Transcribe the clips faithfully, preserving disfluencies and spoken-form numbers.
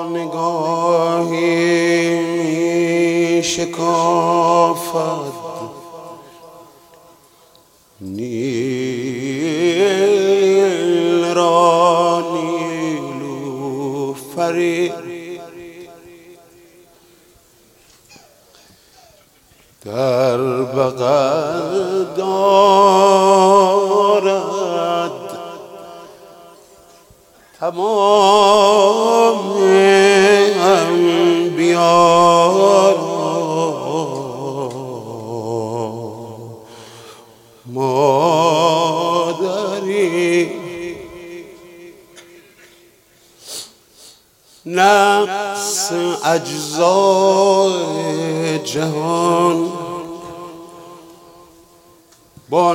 نگاهی شکافد نیل را نیلوفری در بغل دارد تمام انبیا مادری نقص اجزای جهان با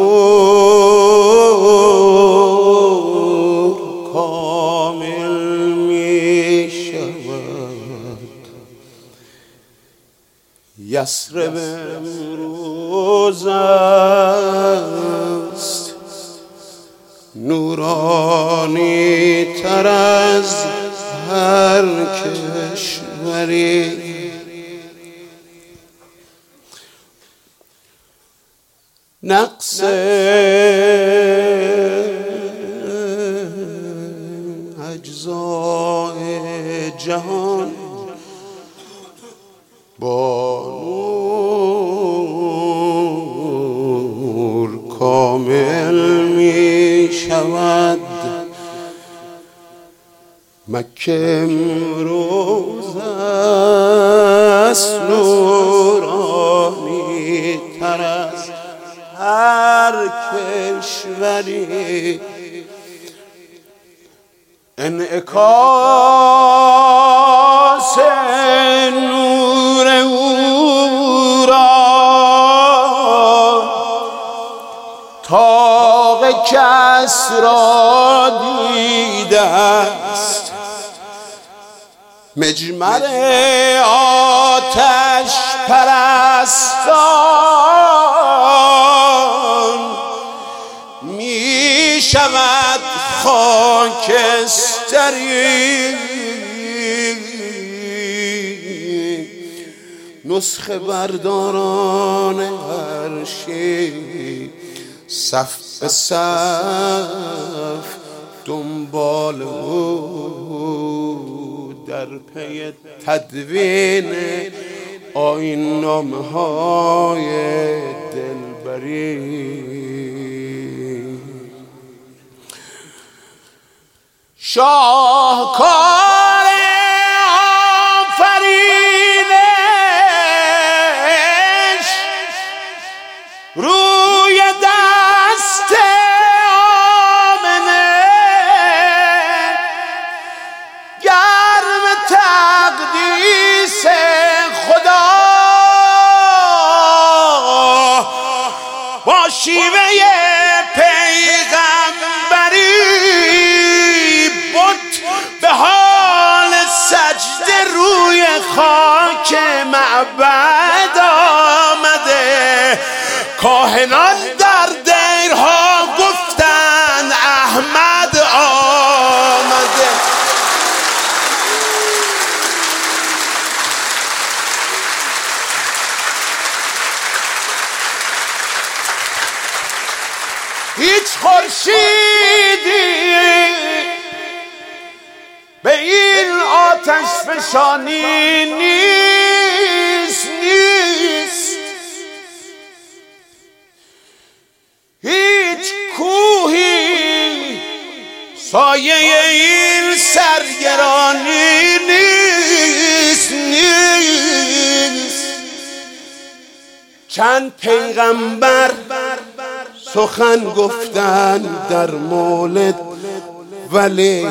نور کامل می شود. یثرب امروز است نورانی تر از هر کشوری. نقص اجزای جهان با نور کامل می شود. مکه امروز است نورانی تر از هر کشوری. انعکاس نور او را طاق کسری دیده است. مجمر آتش پرستان می شود خاکستری. نسخه برداران عرشی صف به صف دنبال او در پی تدوین آیین نامه های دلبری. شاهکار آفرینش روی دست آمنه گرم تقدیس خدا با شیوه پیغمبری به حال سجده روی خاک معبد آمده. کاهنان در دیرها گفتند احمد آمده. هیچ خورشیدی به این آتش فشانی نیست نیست. هیچ کوهی سایه این سرگرانی نیست نیست. چند پیغمبر سخن گفتند در مولد ولی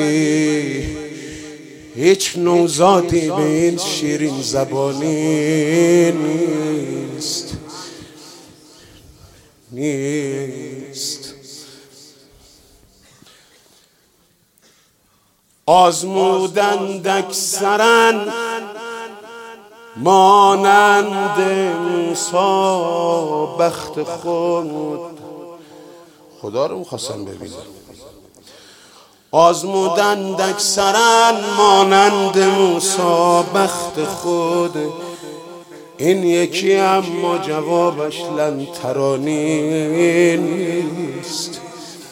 هیچ نوزادی به این شیرین زبانی نیست نیست. آزمودند اکثرا مانند موسی بخت خود. خدا رو می‌خواستم ببینم. آزمودند اکثرا مانند موسی بخت خود، این یکی اما جوابش لن ترانی نیست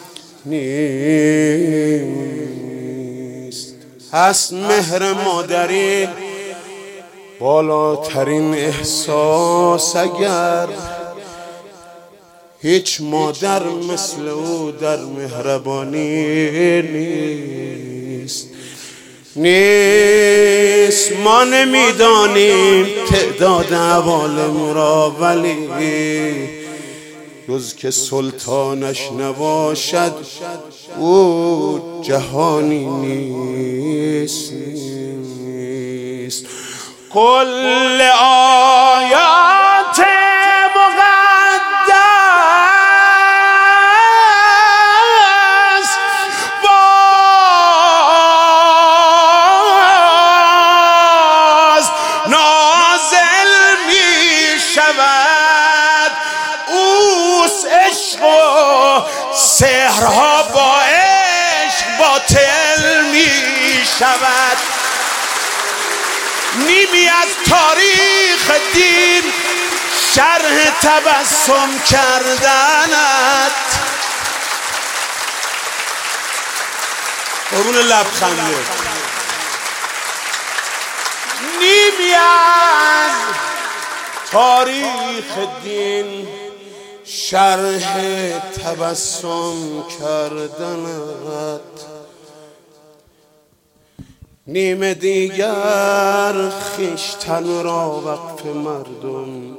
نیست. هست مهر مادری بالاترین احساس، اگر هیچ مادر مثل او در مهربانی نیست نیست. ما نمیدانیم تعداد عوالم را، ولی جز که سلطانش نباشد او جهانی نیست نیست. کل آیات مقدس باز نازل می شود، اوست عشق و سحرها با عشق باطل می شود. نیمی از تاریخ دین شرح تبسم کردنت، قربون لبخنده. نیمی از تاریخ دین شرح تبسم کردنت، نیم دیگر خویشتن را وقف مردم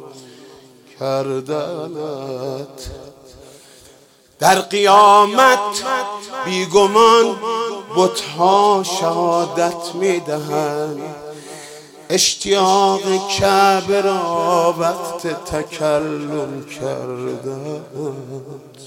کردنت. در قیامت بیگمان بت‌ها شهادت می‌دهند، اشتیاق کعبه را وقت تکلم کردند.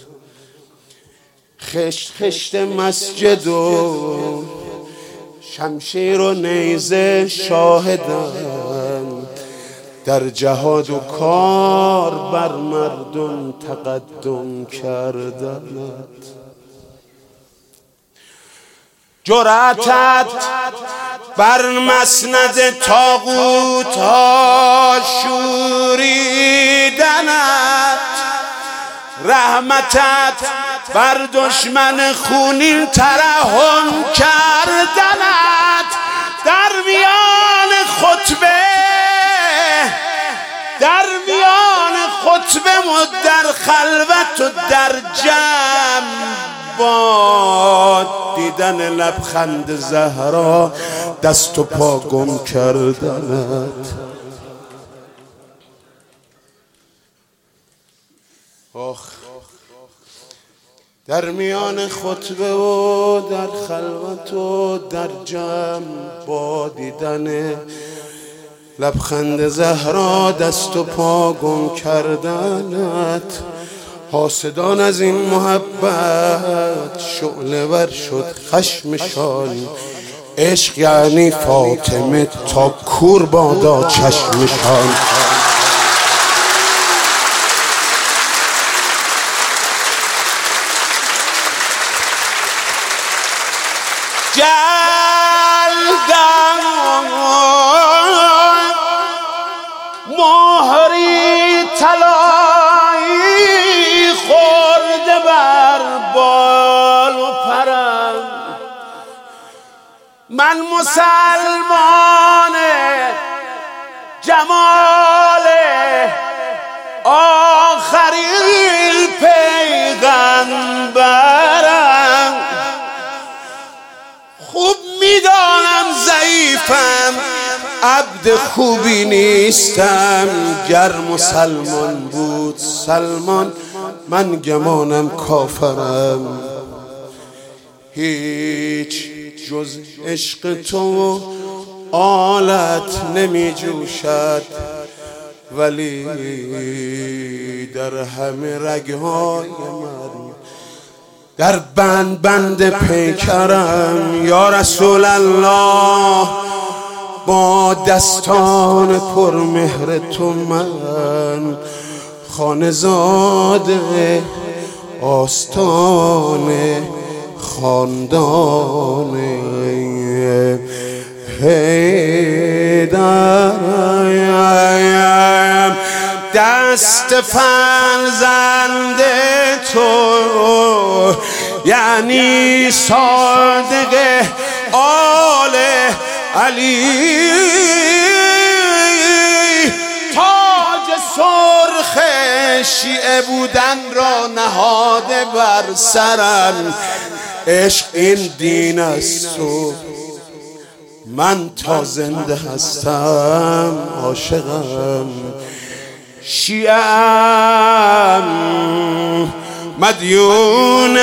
خشت خشت مسجد و شمشیر و نیزه شاهدند، در جهاد و کار بر مردم تقدم کردند. جرأتت بر مسند طاغوت ها شوریدنت، رحمتت بر دشمن خونین ترحم کردنت. در میان خطبه در میان خطبه و در خلوت و در جمع با دیدن لبخند زهرا دست و پا گم کردنت. آخ، در میان خطبه و در خلوت و در جمع با دیدن لبخند زهرا دست و پا گم کردنت. حاسدان از این محبت شعله ور شد خشمشان، عشق یعنی فاطمه تا کور بادا چشمشان. جلدم مهری طلایی خورده بر بال و پرم، من مسلمان جمال آخرین پیغمبرم. خوب میدانم ضعیفم، عبد خوبی نیستم، گر مسلمان بود سلمان من گمانم کافرم. هیچ جز عشق تو آلت نمی جوشد، ولی در همه رگهای من در بند بند پیکرم. یا رسول الله، با دستان پرمهر تو من خانه‌زاده آستان خاندان حیدر، دست فرزند تو یعنی صادق آل علی، تاج سرخ شیعه بودن را نهاده بر سرم. عشق این دین است و من تا زنده هستم عاشقم. شیعم مدیون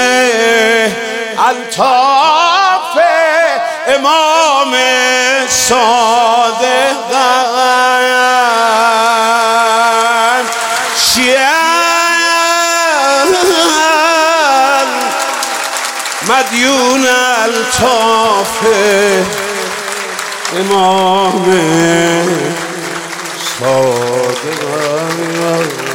الطاف امام صادقم. شیعم مدیون الطاف امام صادقم.